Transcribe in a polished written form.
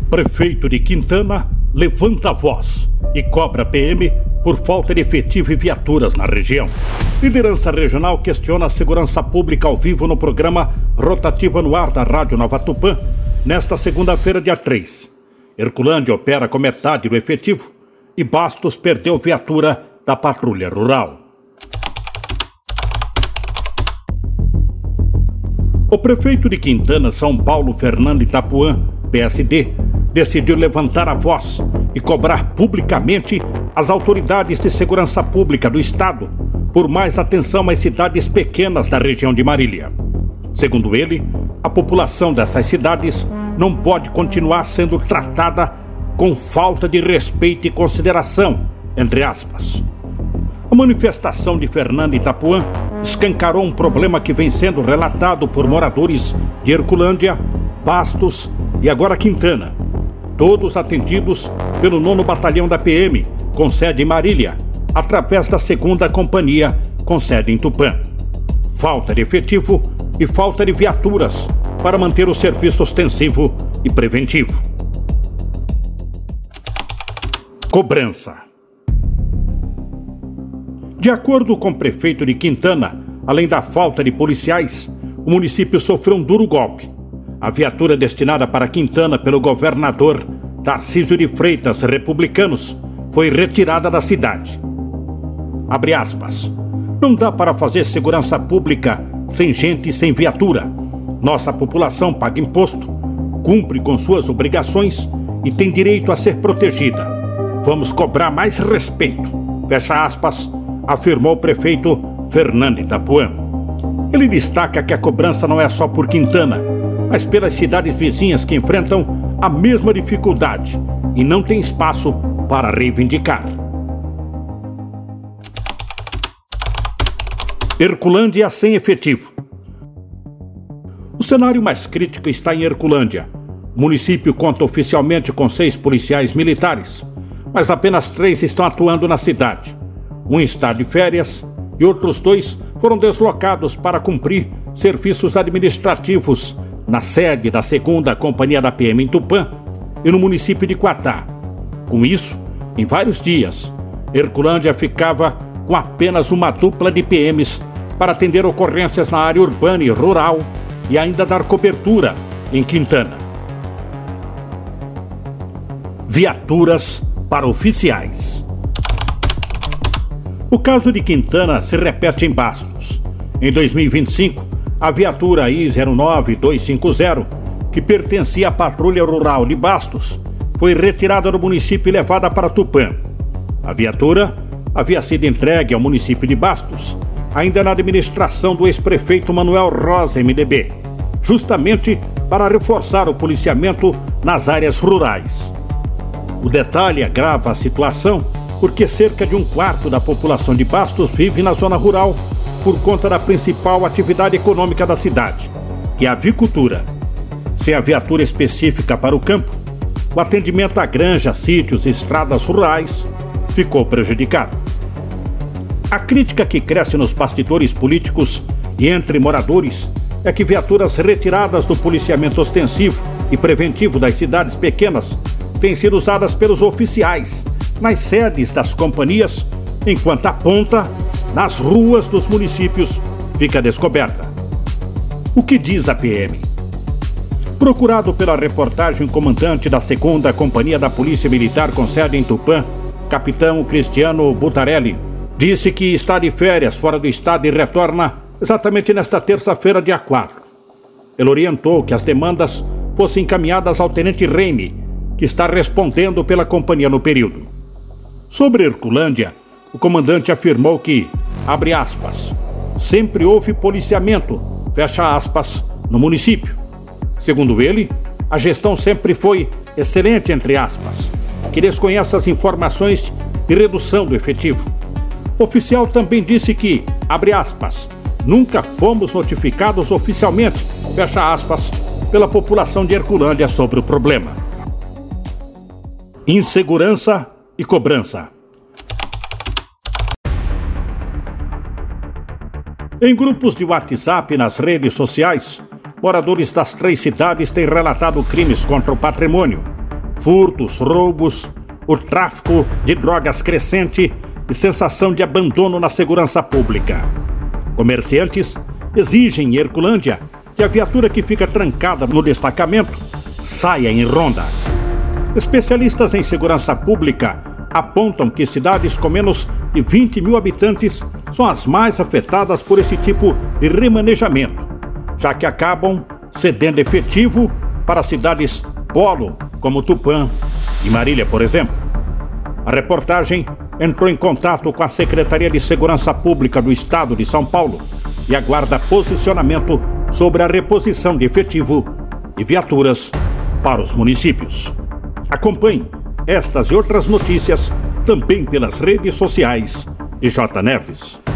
Prefeito de Quintana levanta a voz e cobra PM por falta de efetivo e viaturas na região. Liderança regional questiona a segurança pública ao vivo no programa Rotativa no Ar da Rádio Nova Tupã, nesta segunda-feira, dia 3. Herculândia opera com metade do efetivo e Bastos perdeu viatura da patrulha rural. O prefeito de Quintana, São Paulo, Fernando Itapuã, PSD, decidiu levantar a voz e cobrar publicamente as autoridades de segurança pública do estado por mais atenção às cidades pequenas da região de Marília. Segundo ele, a população dessas cidades não pode continuar sendo tratada com falta de respeito e consideração, entre aspas. A manifestação de Fernando Itapuã escancarou um problema que vem sendo relatado por moradores de Herculândia, Bastos e agora Quintana, todos atendidos pelo 9º Batalhão da PM, com sede em Marília, através da 2ª Companhia, com sede em Tupã. Falta de efetivo e falta de viaturas para manter o serviço ostensivo e preventivo. Cobrança. De acordo com o prefeito de Quintana, além da falta de policiais, o município sofreu um duro golpe. A viatura destinada para Quintana pelo governador Tarcísio de Freitas, republicanos, foi retirada da cidade. Abre aspas. Não dá para fazer segurança pública sem gente e sem viatura. Nossa população paga imposto, cumpre com suas obrigações e tem direito a ser protegida. Vamos cobrar mais respeito. Fecha aspas, afirmou o prefeito Fernando Itapuã. Ele destaca que a cobrança não é só por Quintana, mas pelas cidades vizinhas que enfrentam a mesma dificuldade e não tem espaço para reivindicar. Herculândia sem efetivo. O cenário mais crítico está em Herculândia. O município conta oficialmente com 6 policiais militares, mas apenas 3 estão atuando na cidade. Um está de férias e outros 2 foram deslocados para cumprir serviços administrativos na sede da 2ª Companhia da PM em Tupã e no município de Quatá. Com isso, em vários dias, Herculândia ficava com apenas uma dupla de PMs para atender ocorrências na área urbana e rural e ainda dar cobertura em Quintana. Viaturas para oficiais. O caso de Quintana se repete em Bastos. Em 2025, a viatura I-09250, que pertencia à Patrulha Rural de Bastos, foi retirada do município e levada para Tupã. A viatura havia sido entregue ao município de Bastos, ainda na administração do ex-prefeito Manuel Rosa, MDB, justamente para reforçar o policiamento nas áreas rurais. O detalhe agrava a situação porque cerca de 1/4 da população de Bastos vive na zona rural por conta da principal atividade econômica da cidade, que é a avicultura. Sem a viatura específica para o campo, o atendimento a granjas, sítios e estradas rurais ficou prejudicado. A crítica que cresce nos bastidores políticos e entre moradores é que viaturas retiradas do policiamento ostensivo e preventivo das cidades pequenas têm sido usadas pelos oficiais nas sedes das companhias, enquanto a ponta, nas ruas dos municípios, fica descoberta. O que diz a PM? Procurado pela reportagem, o comandante da 2ª Companhia da Polícia Militar com sede em Tupã, capitão Cristiano Butarelli, disse que está de férias fora do estado e retorna exatamente nesta terça-feira, dia 4. Ele orientou que as demandas fossem encaminhadas ao tenente Reine, que está respondendo pela companhia no período. Sobre Herculândia, o comandante afirmou que, abre aspas, sempre houve policiamento, fecha aspas, no município. Segundo ele, a gestão sempre foi excelente, entre aspas, que desconhece as informações de redução do efetivo. O oficial também disse que, abre aspas, nunca fomos notificados oficialmente, fecha aspas, pela população de Herculândia sobre o problema. Insegurança e cobrança. Em grupos de WhatsApp e nas redes sociais, moradores das 3 cidades têm relatado crimes contra o patrimônio, furtos, roubos, o tráfico de drogas crescente e sensação de abandono na segurança pública. Comerciantes exigem em Herculândia que a viatura que fica trancada no destacamento saia em ronda. Especialistas em segurança pública apontam que cidades com menos de 20 mil habitantes são as mais afetadas por esse tipo de remanejamento, já que acabam cedendo efetivo para cidades polo, como Tupã e Marília, por exemplo. A reportagem entrou em contato com a Secretaria de Segurança Pública do Estado de São Paulo e aguarda posicionamento sobre a reposição de efetivo e viaturas para os municípios. Acompanhe estas e outras notícias também pelas redes sociais de J. Neves.